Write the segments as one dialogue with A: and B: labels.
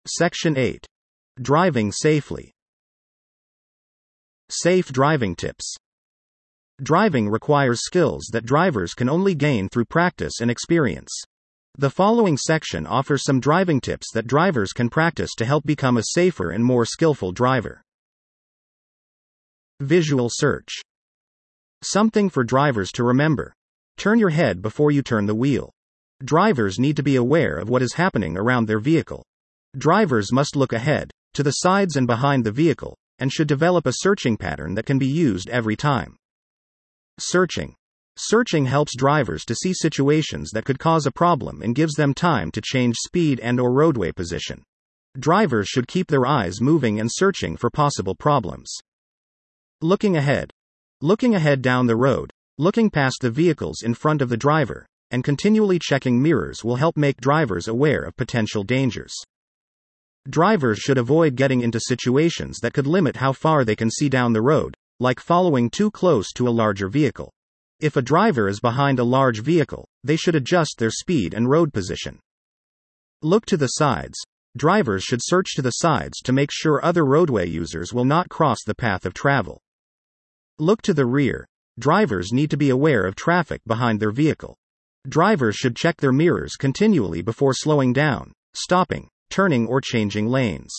A: Section 8. Driving safely. Safe driving tips. Driving requires skills that drivers can only gain through practice and experience. The following section offers some driving tips that drivers can practice to help become a safer and more skillful driver. Visual search. Something for drivers to remember. Turn your head before you turn the wheel. Drivers need to be aware of what is happening around their vehicle. Drivers must look ahead, to the sides and behind the vehicle, and should develop a searching pattern that can be used every time. Searching. Searching helps drivers to see situations that could cause a problem and gives them time to change speed and/or roadway position. Drivers should keep their eyes moving and searching for possible problems. Looking ahead. Looking ahead down the road, looking past the vehicles in front of the driver, and continually checking mirrors will help make drivers aware of potential dangers. Drivers should avoid getting into situations that could limit how far they can see down the road, like following too close to a larger vehicle. If a driver is behind a large vehicle, they should adjust their speed and road position. Look to the sides. Drivers should search to the sides to make sure other roadway users will not cross the path of travel. Look to the rear. Drivers need to be aware of traffic behind their vehicle. Drivers should check their mirrors continually before slowing down, stopping, turning, or changing lanes.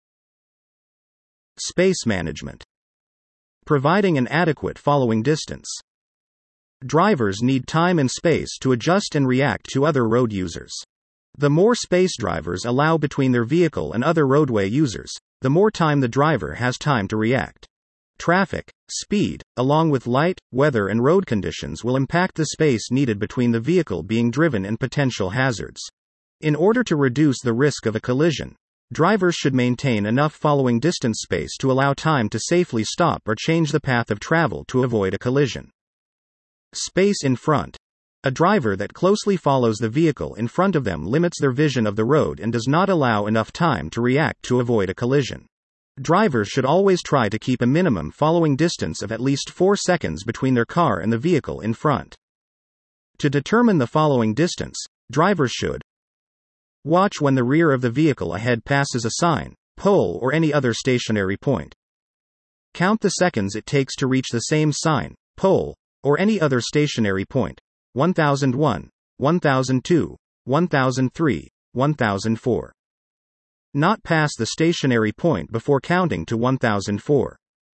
A: Space management. Providing an adequate following distance. Drivers need time and space to adjust and react to other road users. The more space drivers allow between their vehicle and other roadway users, the more time the driver has time to react. Traffic, speed, along with light, weather, and road conditions will impact the space needed between the vehicle being driven and potential hazards. In order to reduce the risk of a collision, drivers should maintain enough following distance space to allow time to safely stop or change the path of travel to avoid a collision. Space in front. A driver that closely follows the vehicle in front of them limits their vision of the road and does not allow enough time to react to avoid a collision. Drivers should always try to keep a minimum following distance of at least 4 seconds between their car and the vehicle in front. To determine the following distance, drivers should watch when the rear of the vehicle ahead passes a sign, pole, or any other stationary point. Count the seconds it takes to reach the same sign, pole, or any other stationary point. 1001, 1002, 1003, 1004. Not pass the stationary point before counting to 1004.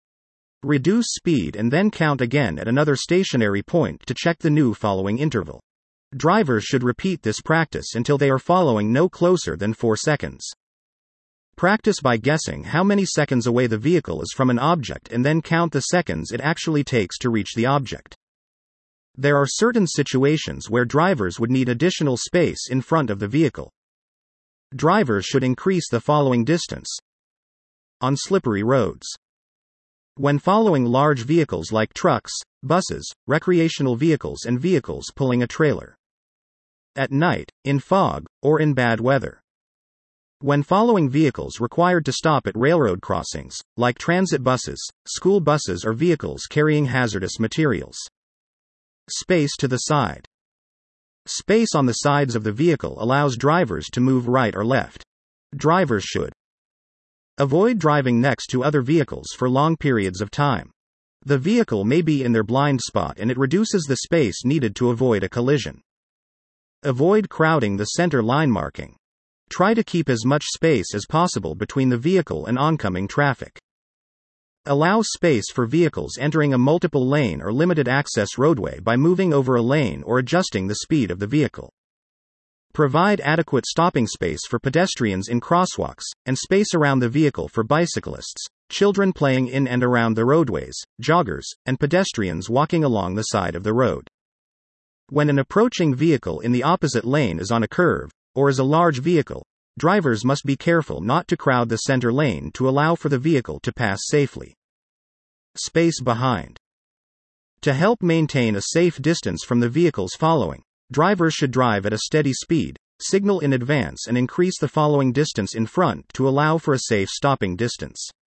A: Reduce speed and then count again at another stationary point to check the new following interval. Drivers should repeat this practice until they are following no closer than 4 seconds. Practice by guessing how many seconds away the vehicle is from an object and then count the seconds it actually takes to reach the object. There are certain situations where drivers would need additional space in front of the vehicle. Drivers should increase the following distance on slippery roads. When following large vehicles like trucks, buses, recreational vehicles, and vehicles pulling a trailer. At night, in fog, or in bad weather. When following vehicles required to stop at railroad crossings, like transit buses, school buses, or vehicles carrying hazardous materials. Space to the side. Space on the sides of the vehicle allows drivers to move right or left. Drivers should avoid driving next to other vehicles for long periods of time. The vehicle may be in their blind spot and it reduces the space needed to avoid a collision. Avoid crowding the center line marking. Try to keep as much space as possible between the vehicle and oncoming traffic. Allow space for vehicles entering a multiple lane or limited access roadway by moving over a lane or adjusting the speed of the vehicle. Provide adequate stopping space for pedestrians in crosswalks, and space around the vehicle for bicyclists, children playing in and around the roadways, joggers, and pedestrians walking along the side of the road. When an approaching vehicle in the opposite lane is on a curve, or is a large vehicle, drivers must be careful not to crowd the center lane to allow for the vehicle to pass safely. Space behind. To help maintain a safe distance from the vehicles following, drivers should drive at a steady speed, signal in advance, and increase the following distance in front to allow for a safe stopping distance.